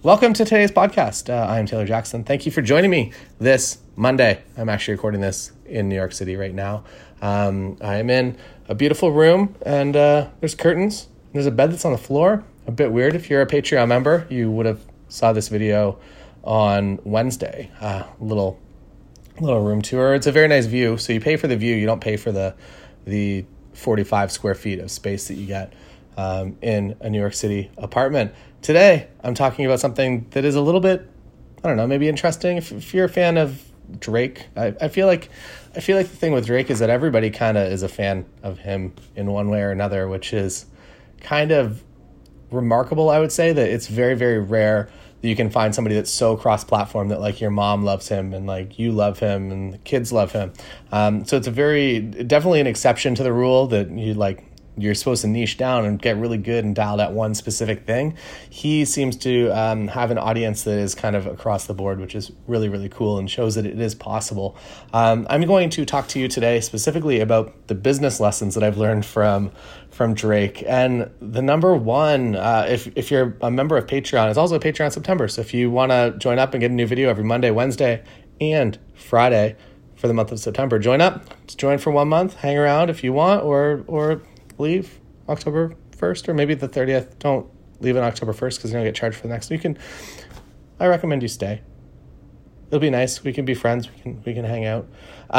Welcome to today's podcast. I'm Taylor Jackson. Thank you for joining me this Monday. I'm actually recording this in New York City right now. I'm in a beautiful room, and there's curtains. There's a bed that's on the floor. A bit weird. If you're a Patreon member, you would have saw this video on Wednesday. Little room tour. It's a very nice view. So you pay for the view. You don't pay for the 45 square feet of space that you get in a New York City apartment. Today, I'm talking about something that is a little bit, maybe interesting. If you're a fan of Drake, I feel like the thing with Drake is that everybody kind of is a fan of him in one way or another, which is kind of remarkable. I would say that it's very, very rare that you can find somebody that's so cross-platform that like your mom loves him and like you love him and the kids love him. So it's definitely an exception to the rule that you're supposed to niche down and get really good and dialed at one specific thing. He seems to have an audience that is kind of across the board, which is really, really cool and shows that it is possible. I'm going to talk to you today specifically about the business lessons that I've learned from Drake. And the number one, if you're a member of Patreon, it's also Patreon September. So if you want to join up and get a new video every Monday, Wednesday, and Friday for the month of September, join up. Just join for 1 month, hang around if you want, or leave October 1st or maybe the 30th. Don't leave on October 1st because you're going to get charged for the next. I recommend you stay. It'll be nice. We can be friends. We can hang out.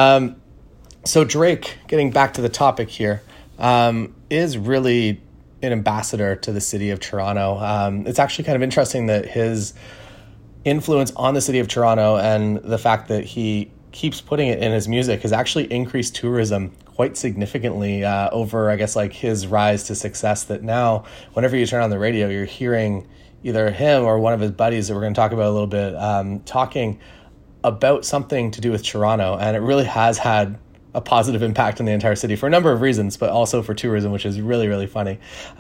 So Drake, getting back to the topic here, is really an ambassador to the city of Toronto. It's actually kind of interesting that his influence on the city of Toronto and the fact that he keeps putting it in his music has actually increased tourism quite significantly over, I guess, like his rise to success, that now whenever you turn on the radio, you're hearing either him or one of his buddies that we're going to talk about a little bit, talking about something to do with Toronto. And it really has had a positive impact on the entire city for a number of reasons, but also for tourism, which is really, really funny.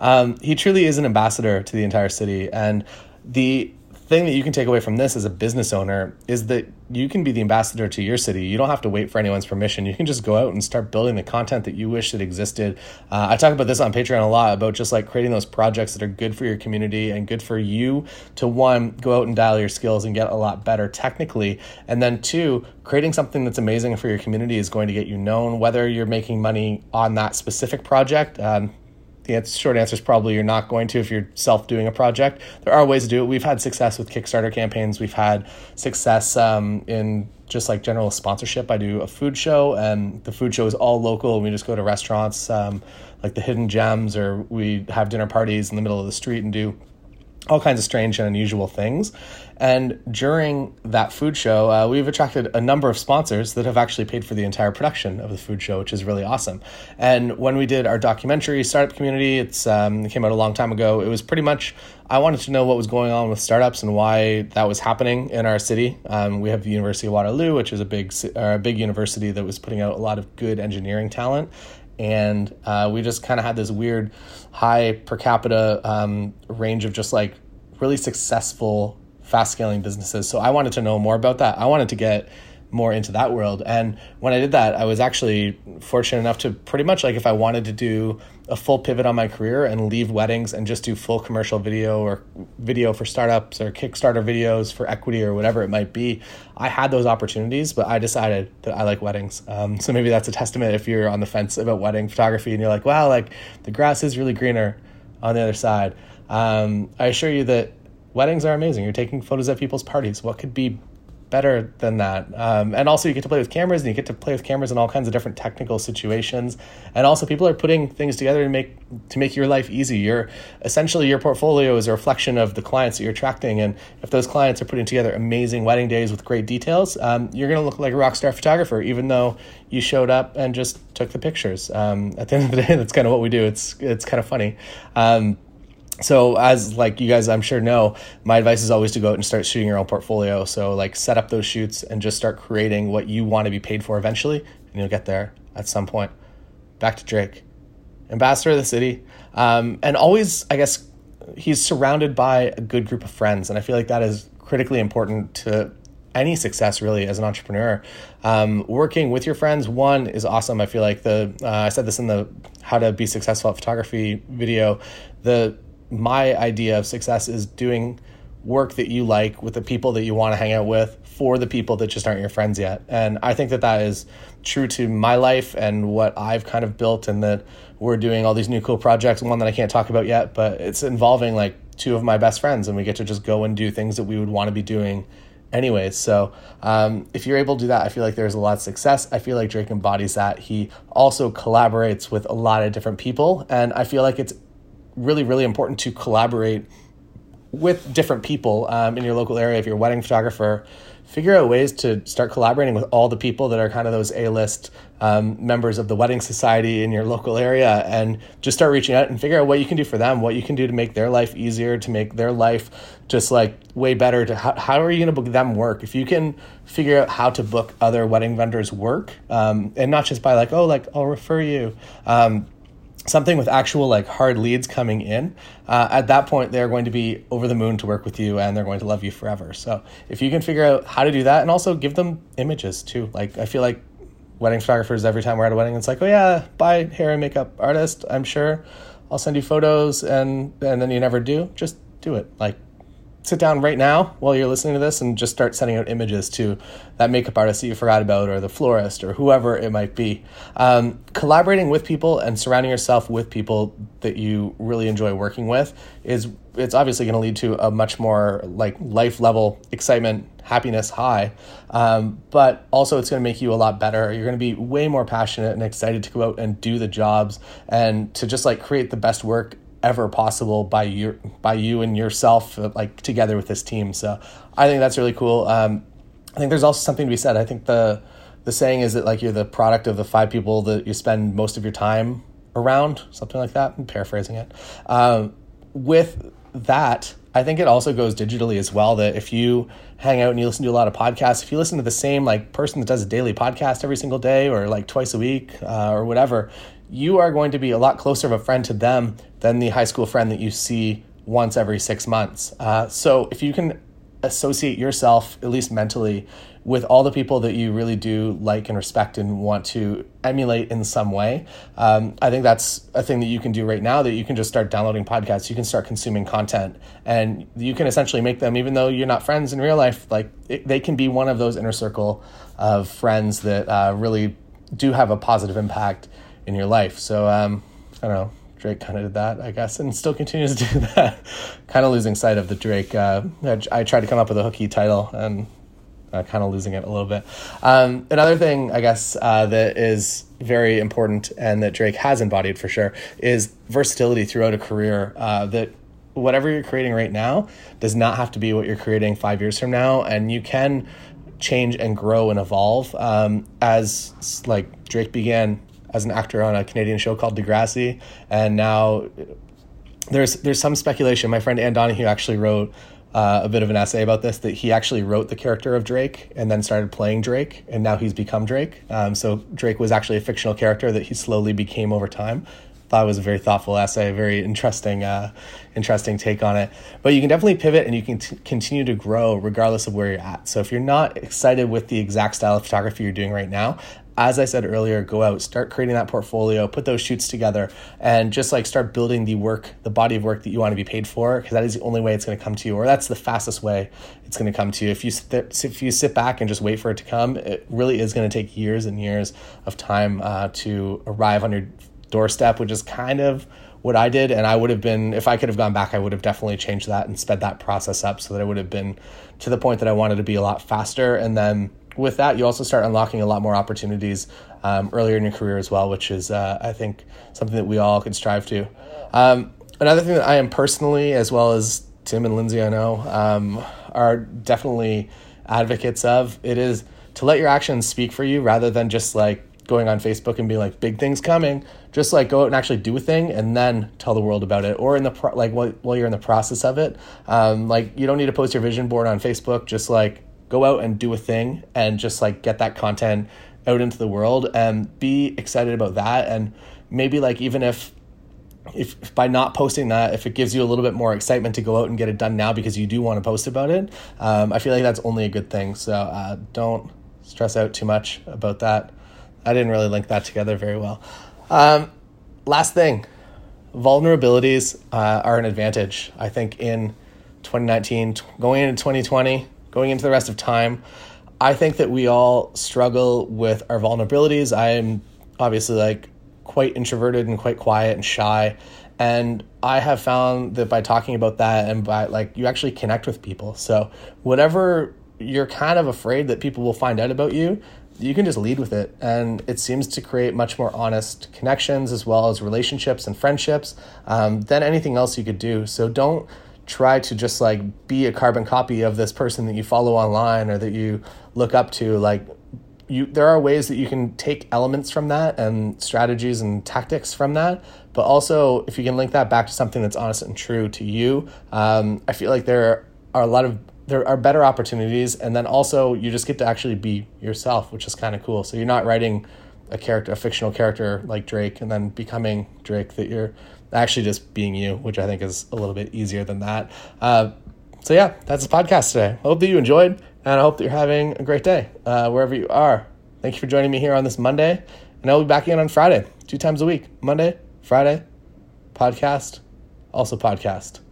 He truly is an ambassador to the entire city. And the thing that you can take away from this as a business owner is that you can be the ambassador to your city. You don't have to wait for anyone's permission. You can just go out and start building the content that you wish that existed. I talk about this on Patreon a lot, about just like creating those projects that are good for your community and good for you to, one, go out and dial your skills and get a lot better technically. And then two, creating something that's amazing for your community is going to get you known, whether you're making money on that specific project. The short answer is probably you're not going to if you're self-doing a project. There are ways to do it. We've had success with Kickstarter campaigns. We've had success in just like general sponsorship. I do a food show, and the food show is all local. We just go to restaurants like the Hidden Gems, or we have dinner parties in the middle of the street and do all kinds of strange and unusual things. And during that food show, we've attracted a number of sponsors that have actually paid for the entire production of the food show, which is really awesome. And when we did our documentary, Startup Community, it came out a long time ago. It was pretty much, I wanted to know what was going on with startups and why that was happening in our city. We have the University of Waterloo, which is a big university that was putting out a lot of good engineering talent. And we just kind of had this weird high per capita range of just like really successful, fast scaling businesses. So I wanted to know more about that. I wanted to get more into that world. And when I did that, I was actually fortunate enough to pretty much, like, if I wanted to do a full pivot on my career and leave weddings and just do full commercial video or video for startups or Kickstarter videos for equity or whatever it might be, I had those opportunities, but I decided that I like weddings. So maybe that's a testament if you're on the fence about wedding photography and you're like, wow, like the grass is really greener on the other side. I assure you that weddings are amazing. You're taking photos at people's parties. What could be better than that? And also you get to play with cameras, and you get to play with cameras in all kinds of different technical situations. And also people are putting things together to make your life easy. Your portfolio is a reflection of the clients that you're attracting. And if those clients are putting together amazing wedding days with great details, you're going to look like a rock star photographer, even though you showed up and just took the pictures. At the end of the day, that's kind of what we do. It's kind of funny. So as like you guys, I'm sure know, my advice is always to go out and start shooting your own portfolio. So like set up those shoots and just start creating what you want to be paid for eventually, and you'll get there at some point. Back to Drake, ambassador of the city. And always, I guess, he's surrounded by a good group of friends. And I feel like that is critically important to any success really as an entrepreneur. Working with your friends, one, is awesome. I feel like I said this in the How to Be Successful at Photography video, my idea of success is doing work that you like with the people that you want to hang out with for the people that just aren't your friends yet. And I think that that is true to my life and what I've kind of built, and that we're doing all these new cool projects, one that I can't talk about yet, but it's involving like two of my best friends, and we get to just go and do things that we would want to be doing anyways. So if you're able to do that, I feel like there's a lot of success. I feel like Drake embodies that. He also collaborates with a lot of different people, and I feel like it's really, really important to collaborate with different people in your local area. If you're a wedding photographer, figure out ways to start collaborating with all the people that are kind of those A-list members of the wedding society in your local area, and just start reaching out and figure out what you can do for them, what you can do to make their life easier, to make their life just like way better. To how are you going to book them work? If you can figure out how to book other wedding vendors work, and not just by like, oh, like I'll refer you, something with actual like hard leads coming in, at that point, they're going to be over the moon to work with you, and they're going to love you forever. So if you can figure out how to do that, and also give them images too. Like I feel like wedding photographers, every time we're at a wedding, it's like, oh yeah, buy hair and makeup artist. I'm sure I'll send you photos, and then you never do. Just do it. Like sit down right now while you're listening to this and just start sending out images to that makeup artist that you forgot about, or the florist, or whoever it might be. Collaborating with people and surrounding yourself with people that you really enjoy working with it's obviously going to lead to a much more like life level excitement, happiness high. But also it's going to make you a lot better. You're going to be way more passionate and excited to go out and do the jobs, and to just like create the best work ever possible by you and yourself, like together with this team. So I think that's really cool. I think there's also something to be said. I think the saying is that like you're the product of the 5 people that you spend most of your time around, something like that. I'm paraphrasing it. With that, I think it also goes digitally as well, that if you hang out and you listen to a lot of podcasts, if you listen to the same like person that does a daily podcast every single day, or like twice a week, or whatever, you are going to be a lot closer of a friend to them than the high school friend that you see once every 6 months. So if you can associate yourself, at least mentally, with all the people that you really do like and respect and want to emulate in some way, I think that's a thing that you can do right now, that you can just start downloading podcasts, you can start consuming content, and you can essentially make them, even though you're not friends in real life, like they can be one of those inner circle of friends that really do have a positive impact in your life. So I don't know, Drake kind of did that, I guess, and still continues to do that. Kind of losing sight of the Drake. I tried to come up with a hooky title, and kind of losing it a little bit. Another thing, I guess, that is very important and that Drake has embodied for sure is versatility throughout a career. That whatever you're creating right now does not have to be what you're creating 5 years from now, and you can change and grow and evolve. As like Drake began as an actor on a Canadian show called Degrassi, and now there's some speculation. My friend Ann Donahue actually wrote a bit of an essay about this, that he actually wrote the character of Drake and then started playing Drake, and now he's become Drake. So Drake was actually a fictional character that he slowly became over time. Thought it was a very thoughtful essay, a very interesting take on it. But you can definitely pivot, and you can continue to grow regardless of where you're at. So if you're not excited with the exact style of photography you're doing right now, as I said earlier, go out, start creating that portfolio, put those shoots together, and just like start building the body of work that you want to be paid for, because that is the only way it's going to come to you, or that's the fastest way it's going to come to you. If you sit back and just wait for it to come, it really is going to take years and years of time to arrive on your doorstep, which is kind of what I did. And I would have been, if I could have gone back, I would have definitely changed that and sped that process up so that it would have been to the point that I wanted to be a lot faster. And then with that, you also start unlocking a lot more opportunities earlier in your career as well, which is, I think, something that we all could strive to. Another thing that I am personally, as well as Tim and Lindsay, I know, are definitely advocates of, it is to let your actions speak for you rather than just like going on Facebook and being like, big things coming. Just like go out and actually do a thing and then tell the world about it, or in the while you're in the process of it. Like you don't need to post your vision board on Facebook. Just like go out and do a thing and just like get that content out into the world and be excited about that. And maybe like even if by not posting that, if it gives you a little bit more excitement to go out and get it done now because you do want to post about it, I feel like that's only a good thing. So don't stress out too much about that. I didn't really link that together very well. Last thing, vulnerabilities are an advantage, I think, in 2019, going into 2020, going into the rest of time. I think that we all struggle with our vulnerabilities. I am obviously like quite introverted and quite quiet and shy. And I have found that by talking about that and by like, you actually connect with people. So whatever you're kind of afraid that people will find out about you, you can just lead with it. And it seems to create much more honest connections as well as relationships and friendships than anything else you could do. So don't try to just like be a carbon copy of this person that you follow online or that you look up to. Like there are ways that you can take elements from that and strategies and tactics from that, but also if you can link that back to something that's honest and true to you, I feel like there are better opportunities. And then also you just get to actually be yourself, which is kind of cool. So you're not writing a fictional character like Drake and then becoming Drake, that you're actually just being you, which I think is a little bit easier than that. So yeah, that's the podcast today. I hope that you enjoyed, and I hope that you're having a great day wherever you are. Thank you for joining me here on this Monday, and I'll be back again on Friday, 2 times a week, Monday, Friday, podcast, also podcast.